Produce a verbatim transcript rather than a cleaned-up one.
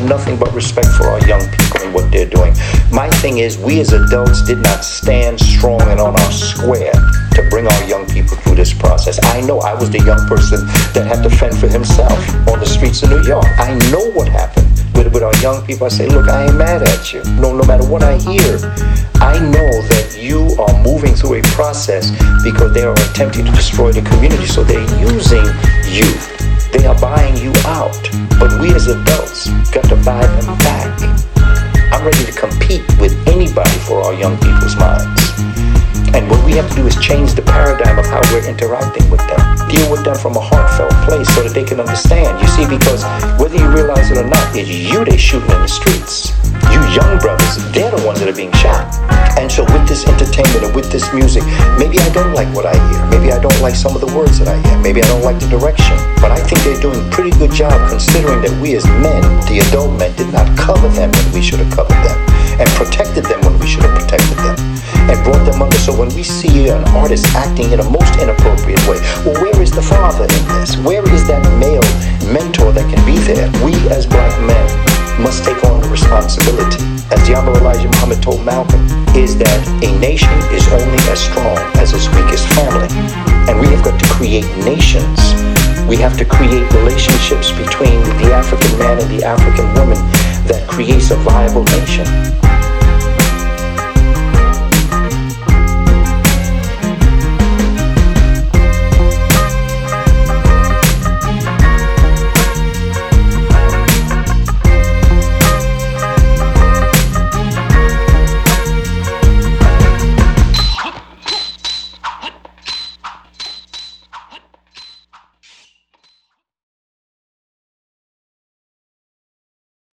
have nothing but respect for our young people and what they're doing. My thing is, we as adults did not stand strong and on our square to bring our young people through this process. I know I was the young person that had to fend for himself on the streets of New York. I know what happened. With, with our young people, I say, look, I ain't mad at you. No, no matter what I hear, I know that you are moving through a process because they are attempting to destroy the community. So they're using you. They are buying you out. But we as adults got to buy them back. I'm ready to compete with anybody for our young people's minds. And what we have to do is change the paradigm of how we're interacting with them. Deal with them from a heartfelt place so that they can understand. You see, because whether you realize it or not, it's you they shooting in the streets. You young brothers, they're the ones that are being shot. And so with this entertainment and with this music, maybe I don't like what I hear. Maybe I don't like some of the words that I hear. Maybe I don't like the direction. But I think they're doing a pretty good job considering that we as men, the adult men, did not cover them when we should have covered them. And protected them when we should have protected them. And brought them under. So when we see an artist acting in a most inappropriate way, well, where is the father in this? Where is that male mentor that can be there? We as black men must take on the responsibility. As the Honorable Elijah Muhammad told Malcolm, is that a nation is only as strong as its weakest family. And we have got to create nations. We have to create relationships between the African man and the African woman that creates a viable nation.